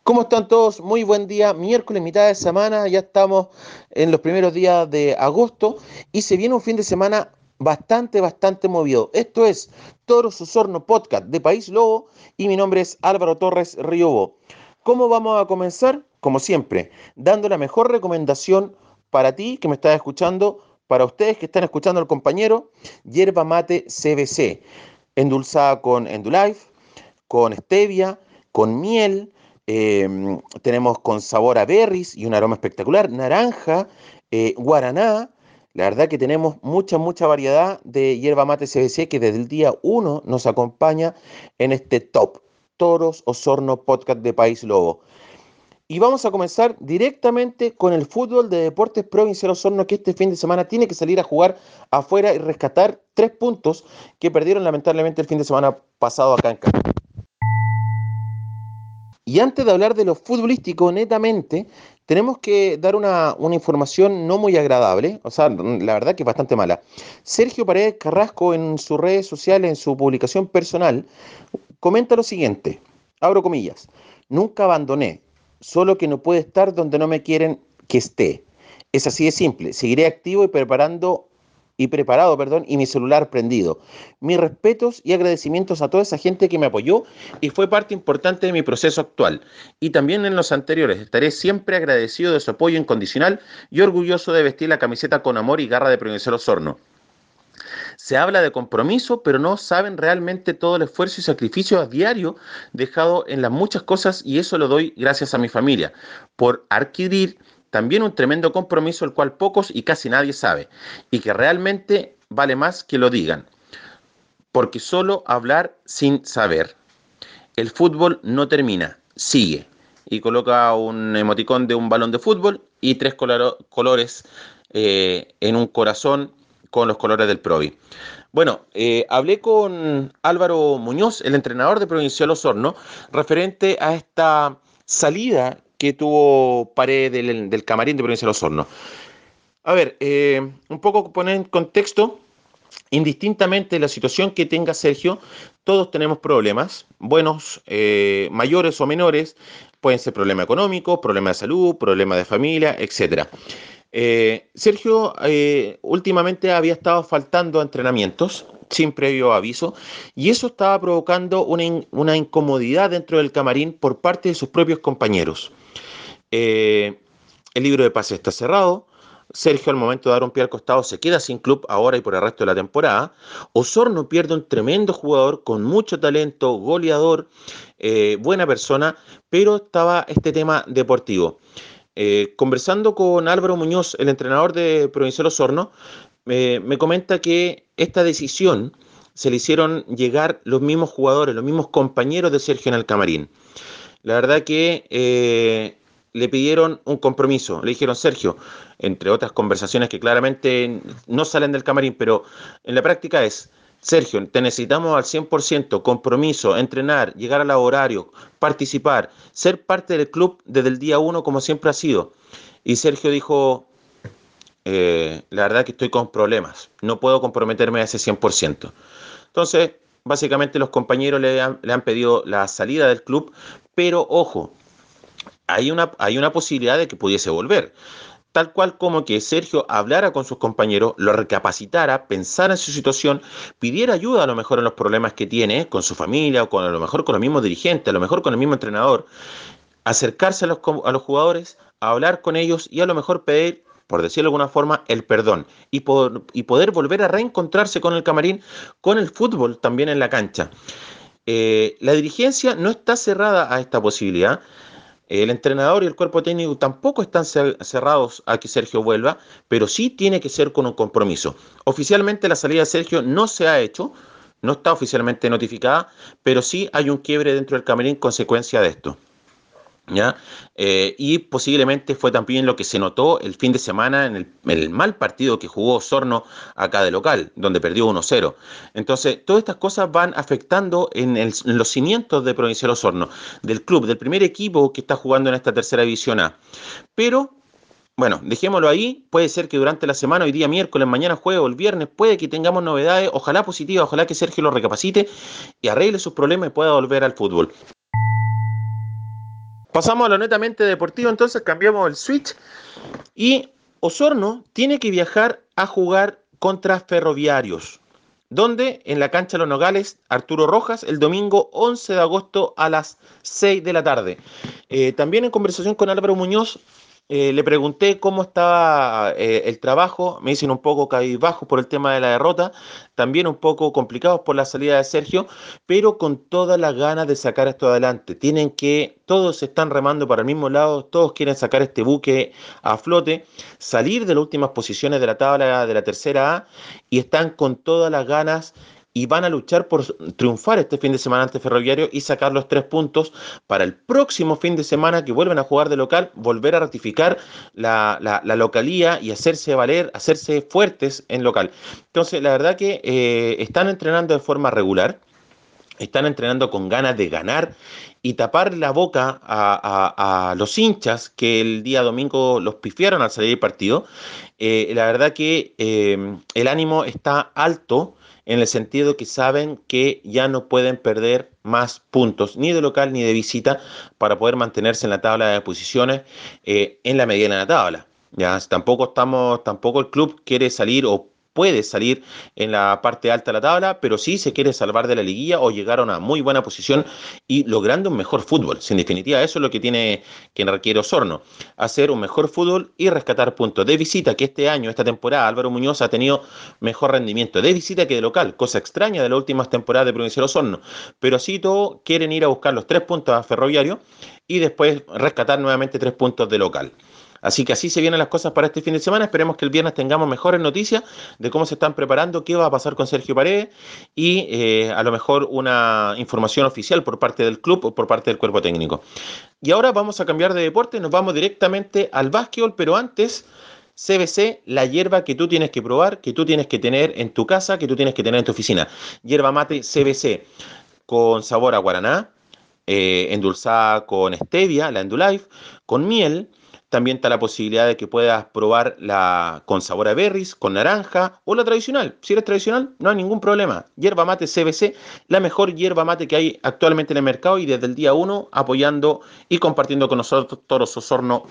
¿Cómo están todos? Muy buen día, miércoles, mitad de semana, ya estamos en los primeros días de agosto y se viene un fin de semana bastante movido. Esto es Toros Osorno Podcast de País Lobo y mi nombre es Álvaro Torres Riobo. ¿Cómo vamos a comenzar? Como siempre, dando la mejor recomendación para ti que me estás escuchando, para ustedes que están escuchando al compañero, yerba mate CBC, endulzada con Endulife, con stevia, con miel, tenemos con sabor a berries y un aroma espectacular, naranja, guaraná. La verdad que tenemos mucha variedad de hierba mate CBC que desde el día uno nos acompaña en este top Toros Osorno Podcast de País Lobo. Y vamos a comenzar directamente con el fútbol de Deportes Provincial Osorno, que este fin de semana tiene que salir a jugar afuera y rescatar 3 puntos que perdieron lamentablemente el fin de semana pasado acá en Cali. Y antes de hablar de lo futbolístico netamente, tenemos que dar una información no muy agradable, o sea, la verdad que es bastante mala. Sergio Paredes Carrasco en sus redes sociales, en su publicación personal, comenta lo siguiente, abro comillas, nunca abandoné, solo que no puede estar donde no me quieren que esté. Es así de simple, seguiré activo y preparado, y mi celular prendido. Mis respetos y agradecimientos a toda esa gente que me apoyó y fue parte importante de mi proceso actual. Y también en los anteriores, estaré siempre agradecido de su apoyo incondicional y orgulloso de vestir la camiseta con amor y garra de Provincial Osorno. Se habla de compromiso, pero no saben realmente todo el esfuerzo y sacrificio a diario dejado en las muchas cosas y eso lo doy gracias a mi familia, por adquirir también un tremendo compromiso el cual pocos y casi nadie sabe y que realmente vale más que lo digan, porque solo hablar sin saber. El fútbol no termina, sigue. Y coloca un emoticón de un balón de fútbol y tres colores en un corazón con los colores del Provi. Bueno, hablé con Álvaro Muñoz, el entrenador de Provincial Osorno, referente a esta salida que tuvo Paredes del camarín de Provincial Osorno. A ver, un poco poner en contexto. Indistintamente de la situación que tenga Sergio, todos tenemos problemas, buenos, mayores o menores, pueden ser problemas económicos, problemas de salud, problemas de familia, etcétera. Sergio últimamente había estado faltando a entrenamientos sin previo aviso y eso estaba provocando una incomodidad dentro del camarín por parte de sus propios compañeros. Eh, el libro de pases está cerrado. Sergio, al momento de dar un pie al costado, se queda sin club ahora y por el resto de la temporada. Osorno pierde un tremendo jugador con mucho talento, goleador, buena persona, pero estaba este tema deportivo. Conversando con Álvaro Muñoz, el entrenador de Provincial Osorno, me comenta que esta decisión se le hicieron llegar los mismos jugadores, los mismos compañeros de Sergio en el camarín. La verdad que le pidieron un compromiso. Le dijeron, Sergio, entre otras conversaciones que claramente no salen del camarín, pero en la práctica es, Sergio, te necesitamos al 100%, compromiso, entrenar, llegar al horario, participar, ser parte del club desde el día uno como siempre ha sido. Y Sergio dijo, la verdad que estoy con problemas, no puedo comprometerme a ese 100%. Entonces, básicamente los compañeros le han pedido la salida del club, pero ojo, hay una posibilidad de que pudiese volver. Tal cual como que Sergio hablara con sus compañeros, lo recapacitara, pensara en su situación, pidiera ayuda a lo mejor en los problemas que tiene con su familia o con, a lo mejor con los mismos dirigentes, a lo mejor con el mismo entrenador, acercarse a los jugadores, a hablar con ellos y a lo mejor pedir, por decirlo de alguna forma, el perdón y poder volver a reencontrarse con el camarín, con el fútbol también en la cancha. La dirigencia no está cerrada a esta posibilidad. El entrenador y el cuerpo técnico tampoco están cerrados a que Sergio vuelva, pero sí tiene que ser con un compromiso. Oficialmente la salida de Sergio no se ha hecho, no está oficialmente notificada, pero sí hay un quiebre dentro del camarín consecuencia de esto. ¿Ya? Y posiblemente fue también lo que se notó el fin de semana en el mal partido que jugó Osorno acá de local, donde perdió 1-0. Entonces, todas estas cosas van afectando en los cimientos de Provincial Osorno, del club, del primer equipo que está jugando en esta tercera división A. Pero, bueno, dejémoslo ahí. Puede ser que durante la semana, hoy día miércoles, mañana jueves o el viernes, puede que tengamos novedades, ojalá positivas, ojalá que Sergio lo recapacite y arregle sus problemas y pueda volver al fútbol. Pasamos a lo netamente deportivo, entonces cambiamos el switch y Osorno tiene que viajar a jugar contra Ferroviarios, donde en la cancha de Los Nogales, Arturo Rojas, el domingo 11 de agosto a las 6 de la tarde. También en conversación con Álvaro Muñoz, le pregunté cómo estaba el trabajo, me dicen un poco cabizbajos por el tema de la derrota, también un poco complicados por la salida de Sergio, pero con todas las ganas de sacar esto adelante. Todos están remando para el mismo lado, todos quieren sacar este buque a flote, salir de las últimas posiciones de la tabla de la tercera A y están con todas las ganas y van a luchar por triunfar este fin de semana ante Ferroviario y sacar los 3 puntos para el próximo fin de semana que vuelven a jugar de local, volver a ratificar la localía y hacerse valer, hacerse fuertes en local. Entonces, la verdad que están entrenando de forma regular, están entrenando con ganas de ganar y tapar la boca a los hinchas que el día domingo los pifiaron al salir del partido. La verdad que el ánimo está alto en el sentido que saben que ya no pueden perder más puntos, ni de local ni de visita, para poder mantenerse en la tabla de posiciones en la mediana de la tabla. Ya, tampoco el club quiere salir o puede salir en la parte alta de la tabla, pero sí se quiere salvar de la liguilla o llegar a una muy buena posición y logrando un mejor fútbol. En definitiva, eso es lo que requiere Osorno, hacer un mejor fútbol y rescatar puntos de visita, que este año, esta temporada, Álvaro Muñoz ha tenido mejor rendimiento de visita que de local, cosa extraña de las últimas temporadas de Provincial Osorno, pero así todo quieren ir a buscar los 3 puntos a Ferroviario y después rescatar nuevamente 3 puntos de local. Así que así se vienen las cosas para este fin de semana. Esperemos que el viernes tengamos mejores noticias de cómo se están preparando, qué va a pasar con Sergio Paredes y a lo mejor una información oficial por parte del club o por parte del cuerpo técnico. Y ahora vamos a cambiar de deporte, nos vamos directamente al básquetbol, pero antes, CBC, la hierba que tú tienes que probar, que tú tienes que tener en tu casa, que tú tienes que tener en tu oficina. Hierba mate CBC con sabor a guaraná, endulzada con stevia, la Endulife, con miel. También está la posibilidad de que puedas probar la con sabor a berries, con naranja o la tradicional. Si eres tradicional, no hay ningún problema. Hierba mate CBC, la mejor hierba mate que hay actualmente en el mercado y desde el día 1 apoyando y compartiendo con nosotros Toros Osorno.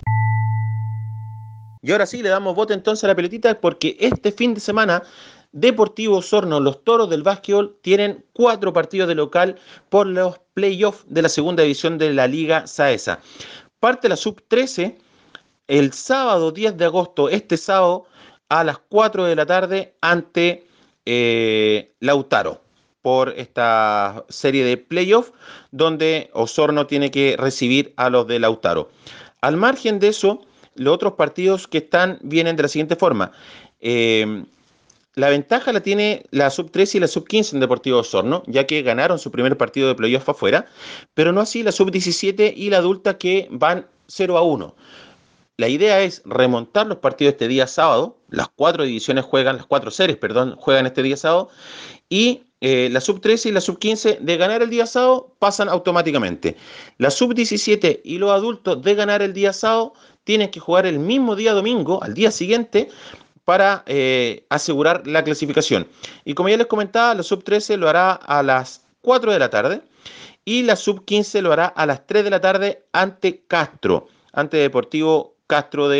Y ahora sí, le damos bote entonces a la pelotita porque este fin de semana Deportivo Osorno, los Toros del básquetbol, tienen 4 partidos de local por los playoffs de la segunda división de la Liga Saesa. Parte la sub-13 el sábado 10 de agosto, este sábado, a las 4 de la tarde, ante Lautaro, por esta serie de playoffs, donde Osorno tiene que recibir a los de Lautaro. Al margen de eso, los otros partidos que vienen de la siguiente forma. La ventaja la tiene la sub-13 y la sub-15 en Deportivo Osorno, ya que ganaron su primer partido de playoff afuera, pero no así la sub-17 y la adulta que van 0-1. La idea es remontar los partidos este día sábado, las 4 series, juegan este día sábado, y la sub-13 y la sub-15 de ganar el día sábado pasan automáticamente. La sub-17 y los adultos de ganar el día sábado tienen que jugar el mismo día domingo, al día siguiente, para asegurar la clasificación. Y como ya les comentaba, la sub-13 lo hará a las 4 de la tarde y la sub-15 lo hará a las 3 de la tarde ante Castro, ante Deportivo Castro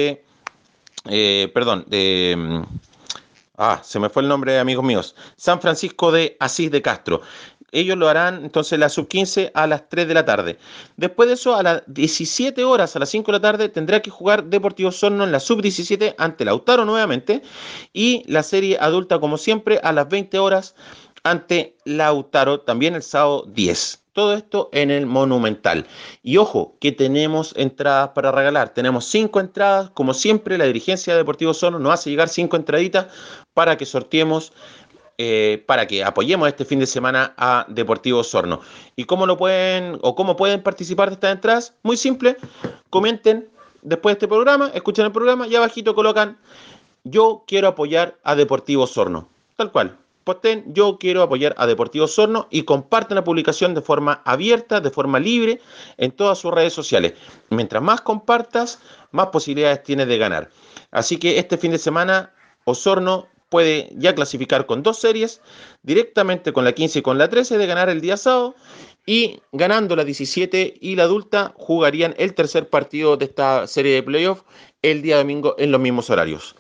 se me fue el nombre de amigos míos, San Francisco de Asís de Castro. Ellos lo harán entonces la sub-15 a las 3 de la tarde. Después de eso, a las 17 horas, a las 5 de la tarde, tendrá que jugar Deportivo Osorno en la sub-17 ante Lautaro nuevamente. Y la serie adulta, como siempre, a las 20 horas ante Lautaro, también el sábado 10. Todo esto en el Monumental. Y ojo, que tenemos entradas para regalar. Tenemos 5 entradas. Como siempre, la dirigencia de Deportivo Osorno nos hace llegar 5 entraditas para que sorteemos, para que apoyemos este fin de semana a Deportivo Osorno. ¿Y cómo pueden participar de estas entradas? Muy simple. Comenten después de este programa, escuchen el programa y abajito colocan: yo quiero apoyar a Deportivo Osorno. Tal cual. Posten: yo quiero apoyar a Deportivo Osorno y comparten la publicación de forma abierta, de forma libre, en todas sus redes sociales. Mientras más compartas, más posibilidades tienes de ganar. Así que este fin de semana, Osorno puede ya clasificar con 2 series, directamente con la 15 y con la 13, de ganar el día sábado, y ganando la 17 y la adulta jugarían el tercer partido de esta serie de playoffs el día domingo en los mismos horarios.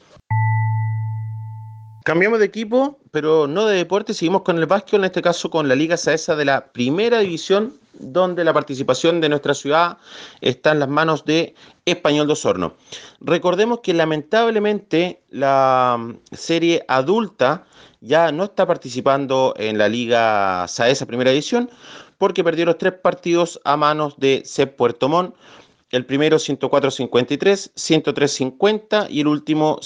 Cambiamos de equipo, pero no de deporte, seguimos con el básquet, en este caso con la Liga Saesa de la Primera División, donde la participación de nuestra ciudad está en las manos de Español de Osorno. Recordemos que lamentablemente la serie adulta ya no está participando en la Liga Saesa Primera División porque perdió los 3 partidos a manos de CEP Puerto Montt. El primero 104-53, 103-50 y el último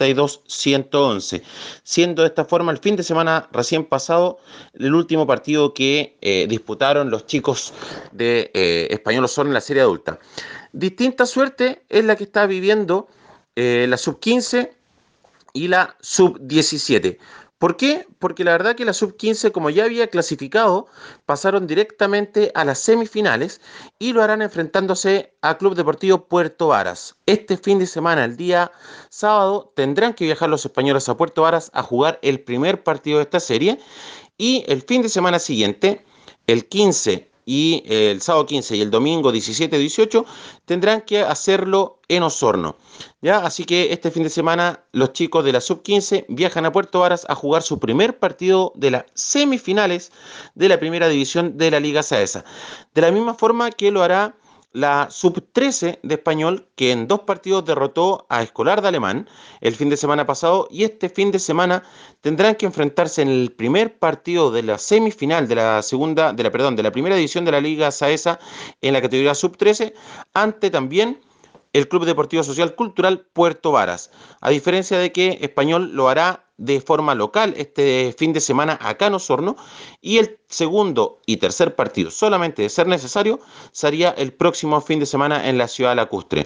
62-111. Siendo de esta forma el fin de semana recién pasado el último partido que disputaron los chicos de Español Osorno en la serie adulta. Distinta suerte es la que está viviendo la sub-15 y la sub-17. ¿Por qué? Porque la verdad que la sub-15, como ya había clasificado, pasaron directamente a las semifinales y lo harán enfrentándose a Club Deportivo Puerto Varas. Este fin de semana, el día sábado, tendrán que viajar los españoles a Puerto Varas a jugar el primer partido de esta serie y el fin de semana siguiente, el 15 y el sábado 15 y el domingo 17-18 tendrán que hacerlo en Osorno. ¿Ya? Así que este fin de semana los chicos de la sub-15 viajan a Puerto Varas a jugar su primer partido de las semifinales de la primera división de la Liga Saesa. De la misma forma que lo hará la sub-13 de Español, que en 2 partidos derrotó a Escolar de Alemán el fin de semana pasado, y este fin de semana tendrán que enfrentarse en el primer partido de la semifinal de la primera división de la Liga Saesa en la categoría sub-13 ante también el Club Deportivo Social Cultural Puerto Varas. A diferencia de que Español lo hará de forma local este fin de semana acá en Osorno, y el segundo y tercer partido, solamente de ser necesario, sería el próximo fin de semana en la ciudad lacustre.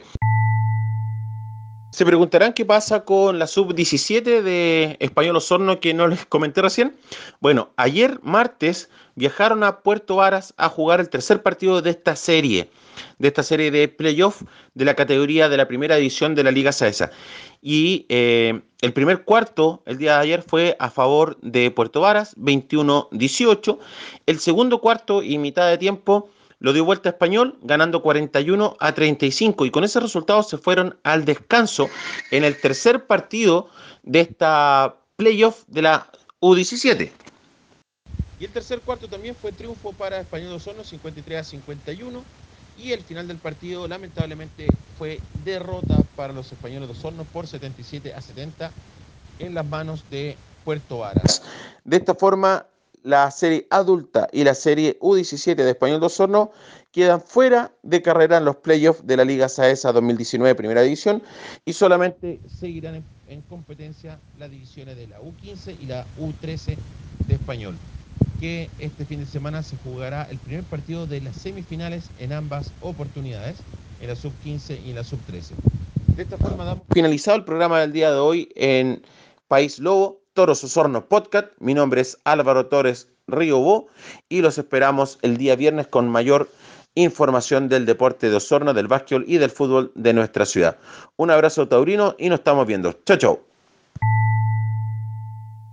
Se preguntarán qué pasa con la sub-17 de Español Osorno que no les comenté recién. Bueno, ayer martes viajaron a Puerto Varas a jugar el tercer partido de esta serie de playoff de la categoría de la primera división de la Liga Saesa. Y el primer cuarto, el día de ayer, fue a favor de Puerto Varas, 21-18. El segundo cuarto y mitad de tiempo lo dio vuelta a Español, ganando 41-35. Y con ese resultado se fueron al descanso en el tercer partido de esta playoff de la U17. Y el tercer cuarto también fue triunfo para Español de Osorno, 53-51. Y el final del partido, lamentablemente, fue derrota para los españoles de Osorno por 77-70 en las manos de Puerto Varas. De esta forma, la serie adulta y la serie U17 de Español de Osorno quedan fuera de carrera en los playoffs de la Liga Saesa 2019 Primera División y solamente seguirán en competencia las divisiones de la U15 y la U13 de Español, que este fin de semana se jugará el primer partido de las semifinales en ambas oportunidades, en la sub-15 y en la sub-13. De esta forma damos finalizado el programa del día de hoy en País Lobo, Toros Osorno Podcast. Mi nombre es Álvaro Torres Riobó y los esperamos el día viernes con mayor información del deporte de Osorno, del básquetbol y del fútbol de nuestra ciudad. Un abrazo taurino y nos estamos viendo. Chau, chau.